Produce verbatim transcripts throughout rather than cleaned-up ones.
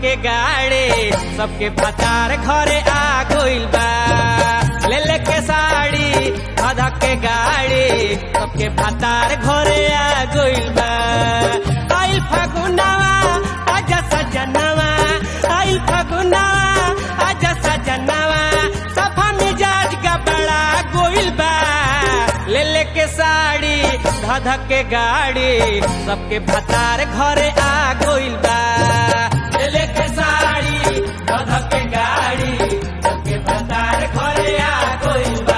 के गाड़ी सबके भतार घरे आ गइल बा। ले ले के साड़ी धधा के गाड़ी सबके भतार घरे आ गइल बा। आइल फगुनवा आजा सजनवा, आइल फगुनवा आजा सजनवा, सफा मिजाज का बड़ा गइल बा। ले ले के साड़ी धधा के गाड़ी सबके भतार घरे आ गइल बा। ले ले के साड़ी धधा के गाड़ी सबके भतार घरे आ गइल बा।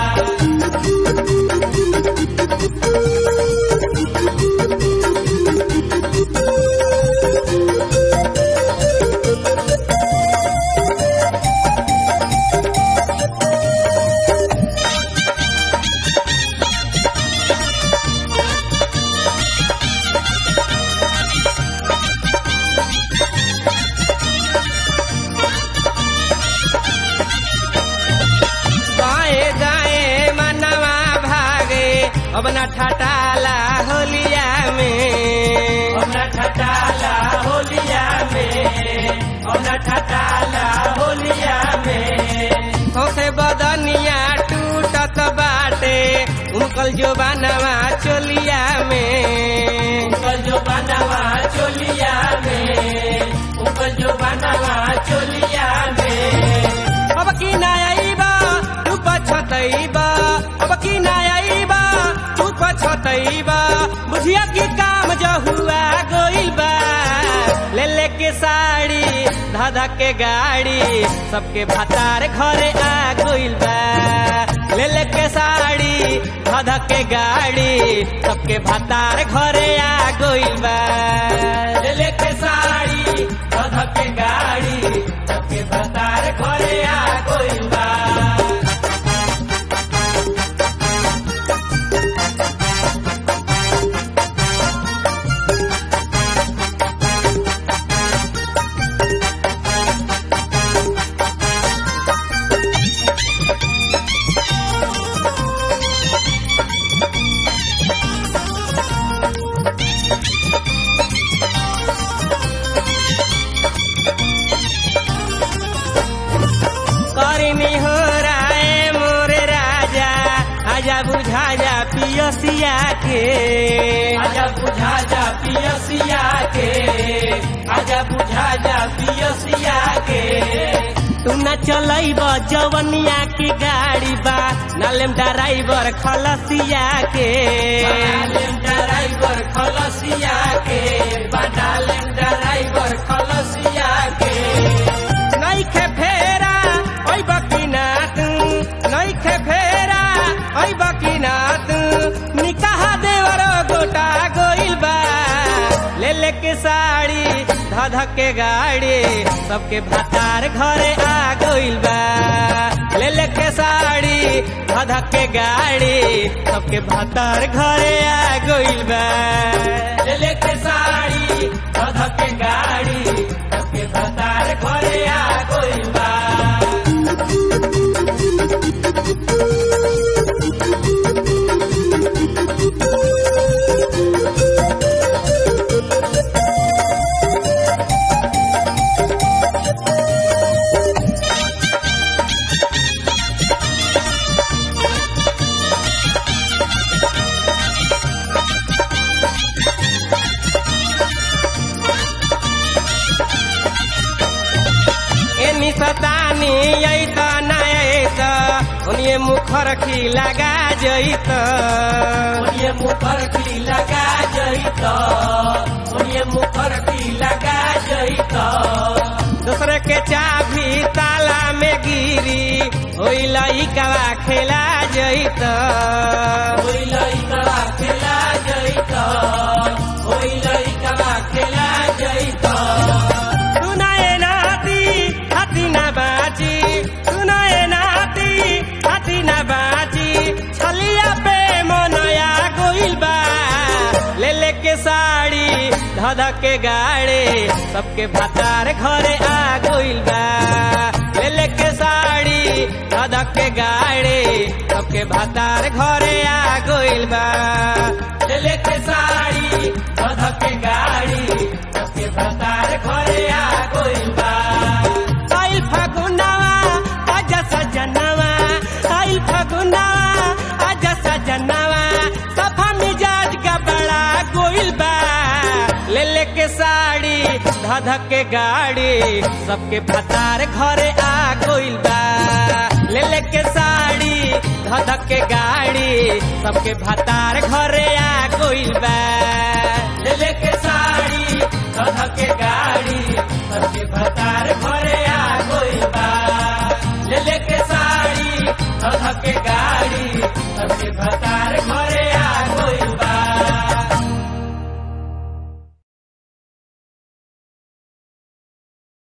अब न ठटाला होलिया में, अब न ठटाला होलिया में, अब न ठटाला होलिया में। होसे बदनिया टूटत बाटे उनकल जो बनवा चोलिया में, उनकल जो बनवा चोलिया में, उनकल जो बनवा चोलिया में। अब की नाइबा तू पछतैबा, अब की नाइबा तू पछतैबा, बुझिया की काम जो हुआ गइल बा। ले ले के साड़ी धधा के गाड़ी सबके भतार घरे आ गइल बा। ले ले के साड़ी धधा के गाड़ी सबके भतार घरे आ गइल बा। ले ले के साड़ी धधा के गाड़ी सबके भतार घरे आ गइल बा। आजा बुझा जा पियसिया के, आजा बुझा जा पियसिया के, आजा बुझा जा पियसिया के। तू न चलैब जवनिया की गाड़ी बा, नालेम ड्राइवर खलसिया के, नालेम ड्राइवर खलसिया के, नालेम ड्राइवर खलसिया के। नइखे फेरा ओइ बकिना तू, नइखे फेरा ओइ बकिना तू, निकाह देवर गोटा गइल बा। ले ले के साड़ी धधा के गाड़ी सबके भतार घरे आ गइल बा। ले ले के साड़ी धधा के गाड़ी सबके भतार घरे आ गइल बा। ले ले के साड़ी धधा के गाड़ी सबके भतार घरे आ गइल बा। सतानी ऐत नैत उन्हें मुखर खी लगा जैत, उन्हें मुखर खी लगा जैत, उन्हें मुखर खी लगा जैत। दूसरे के चाबी ताला में गिरी ओइ लइकवा खेला जैत, ओइ लइकवा खेला जैत, ओइ लइकवा खेला जैत। सुनाए नाती हाथी ना बाजी, सुनाए नाती हाथी ना बाजी, छलिया पे मनया गइल बा। ले ले के साड़ी धधा के गाड़ी सबके भतार घरे आ गइल बा। ले ले के साड़ी धधा के गाड़ी सबके भतार घरे आ गइल बा। ले ले के साड़ी धधा के गाड़ी सबके भतार घरे आ गइल बा। आइल फगुनावा आजा सजनावा, आइल फगुनावा आजा सजनावा, सफा मिजाज का बड़ा गोइल बा। ले ले के साड़ी धध के गाड़ी सबके भतार घरे आ गइल बा। ले ले के साड़ी धध के गाड़ी सबके भतार घरे आ गइल